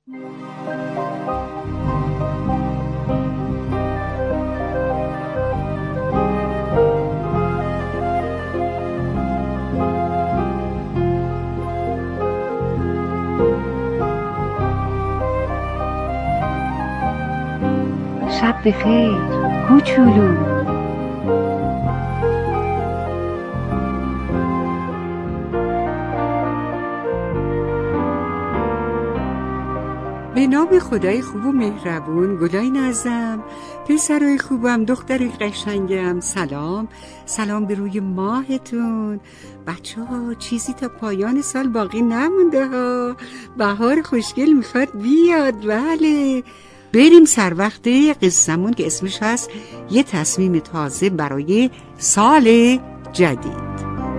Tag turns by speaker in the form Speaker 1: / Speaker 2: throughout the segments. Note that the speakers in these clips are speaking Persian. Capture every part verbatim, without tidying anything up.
Speaker 1: شب بخیر کوچولو.
Speaker 2: به نام خدای خوب و مهربون. گلای نازم، پسرای خوبم، دخترای قشنگم، سلام سلام به روی ماهتون. بچه ها چیزی تا پایان سال باقی نمونده ها. بهار خوشگل میخواد بیاد. بله بریم سر وقت قصه‌مون که اسمش هست یه تصمیم تازه برای سال جدید.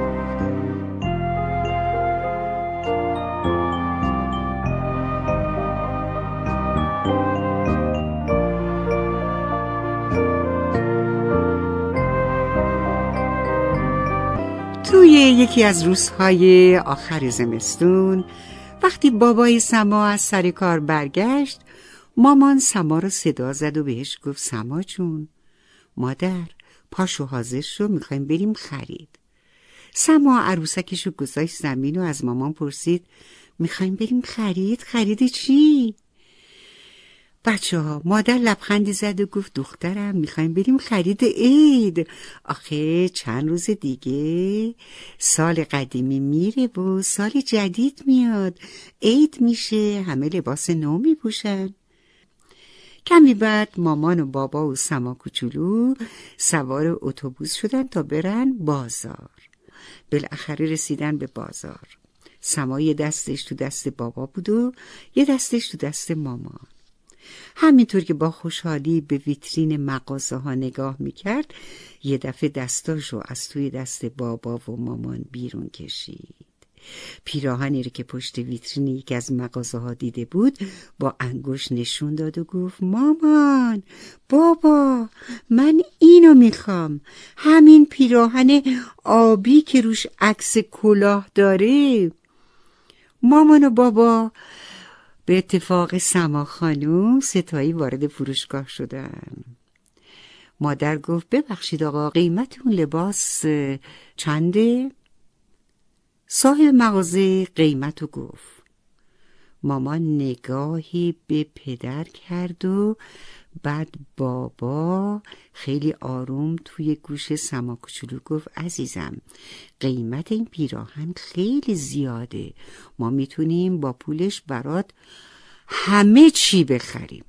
Speaker 2: توی یکی از روزهای آخر زمستون وقتی بابای سما از سر کار برگشت، مامان سما رو صدا زد و بهش گفت سما جون، مادر پاشو حاضر شو، میخوایم بریم خرید. سما عروسکشو گذاشت زمین و از مامان پرسید میخوایم بریم خرید؟ خرید چی؟ بچه ها مادر لبخندی زد و گفت دخترم میخوایم بریم خرید عید. آخه چند روز دیگه سال قدیمی میره و سال جدید میاد، عید میشه، همه لباس نو میپوشن. کمی بعد مامان و بابا و سما کوچولو سوار اتوبوس شدن تا برن بازار. بالاخره رسیدن به بازار. سما یه دستش تو دست بابا بود و یه دستش تو دست مامان. همینطور که با خوشحالی به ویترین مغازه ها نگاه میکرد، یه دفعه دستاشو از توی دست بابا و مامان بیرون کشید. پیراهنی رو که پشت ویترین یکی از مغازه ها دیده بود با انگشت نشون داد و گفت مامان، بابا، من اینو میخوام، همین پیراهن آبی که روش عکس کلاه داره. مامان و بابا به اتفاق سما خانوم ستایی وارد فروشگاه شدن. مادر گفت ببخشید آقا، قیمت اون لباس چنده؟ صاحب مغازه قیمتو گفت. مامان نگاهی به پدر کرد و بعد بابا خیلی آروم توی گوش سما کوچولو گفت عزیزم، قیمت این پیراهن خیلی زیاده، ما میتونیم با پولش برات همه چی بخریم.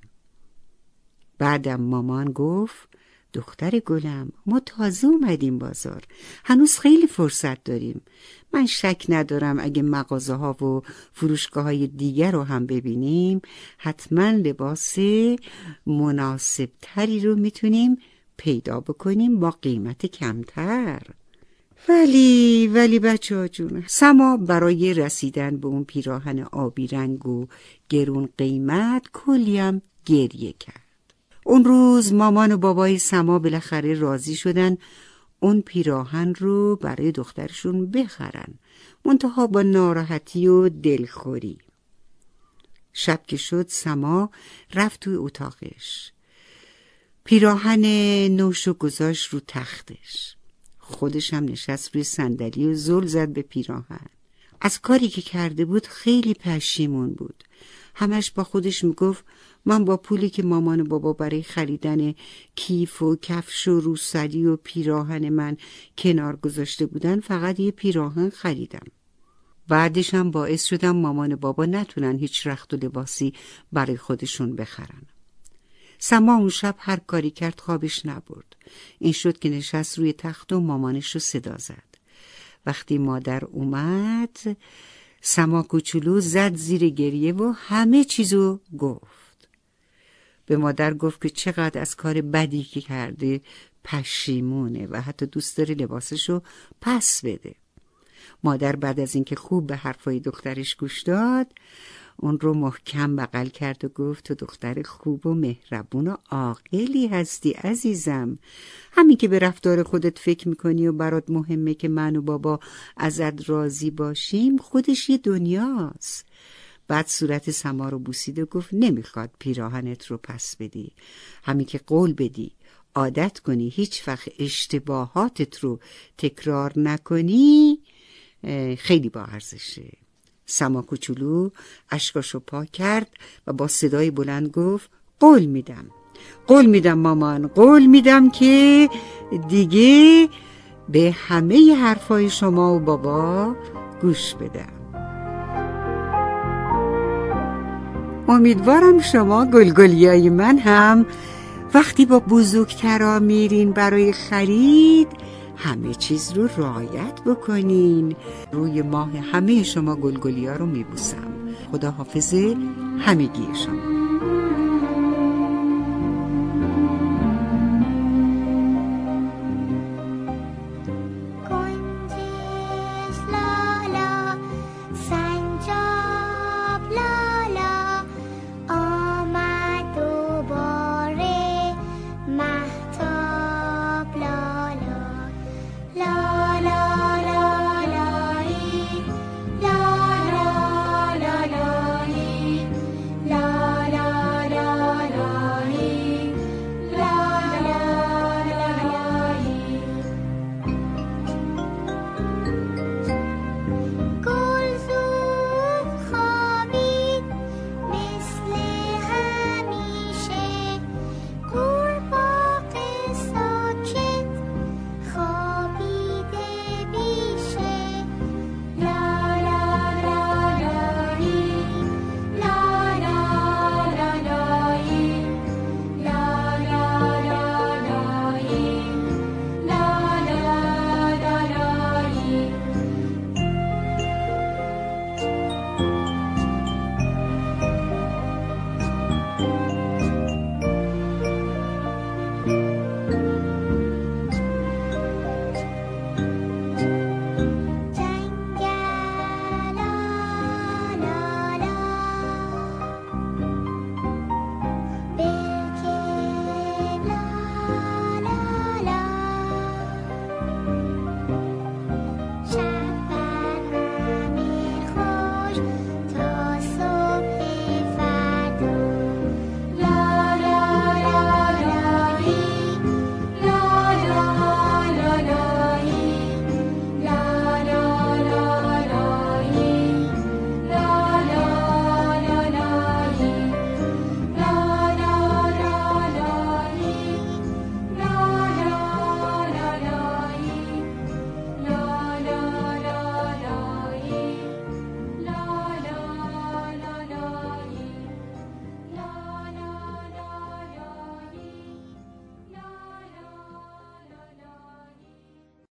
Speaker 2: بعدم مامان گفت دختر گلم، ما تازه اومدیم بازار، هنوز خیلی فرصت داریم. من شک ندارم اگه مغازه ها و فروشگاه های دیگر رو هم ببینیم حتما لباس مناسب تری رو میتونیم پیدا بکنیم با قیمت کمتر. ولی ولی بچه ها جون، سما برای رسیدن به اون پیراهن آبی رنگ و گرون قیمت کلیم گریه کرد. اون روز مامان و بابای سما بالاخره راضی شدن اون پیراهن رو برای دخترشون بخرن، منتها با ناراحتی و دلخوری. شب که شد سما رفت توی اتاقش، پیراهن نوشو گذاشت رو تختش، خودش هم نشست روی صندلی و زل زد به پیراهن. از کاری که کرده بود خیلی پشیمون بود. همش با خودش میگفت من با پولی که مامان و بابا برای خریدن کیف و کفش و روسری و پیراهن من کنار گذاشته بودن فقط یه پیراهن خریدم. بعدش هم باعث شدم مامان و بابا نتونن هیچ رخت و لباسی برای خودشون بخرن. سما اون شب هر کاری کرد خوابش نبرد. این شد که نشست روی تخت و مامانش رو صدا زد. وقتی مادر اومد، سما کوچولو زد زیر گریه و همه چیزو گفت. به مادر گفت که چقدر از کار بدی که کرده پشیمونه و حتی دوست داره لباسشو پس بده. مادر بعد از اینکه خوب به حرفای دخترش گوش داد، اون رو محکم بغل کرد و گفت تو دختر خوب و مهربون و عاقلی هستی عزیزم. همین که به رفتار خودت فکر میکنی و برات مهمه که من و بابا ازت راضی باشیم خودش یه دنیاست. بعد صورت سما رو بوسید و گفت نمیخواد پیراهنت رو پس بدی، همین که قول بدی عادت کنی هیچ وقت اشتباهاتت رو تکرار نکنی خیلی با ارزشه. سما کوچولو اشکاشو پاک کرد و با صدای بلند گفت قول میدم، قول میدم مامان، قول میدم که دیگه به همه حرفای شما و بابا گوش بدم. امیدوارم شما گلگلیای من هم وقتی با بزرگترا میرین برای خرید همه چیز رو رعایت بکنین. روی ماه همه شما گلگلیا رو میبوسم. خدا حافظ همگی شما.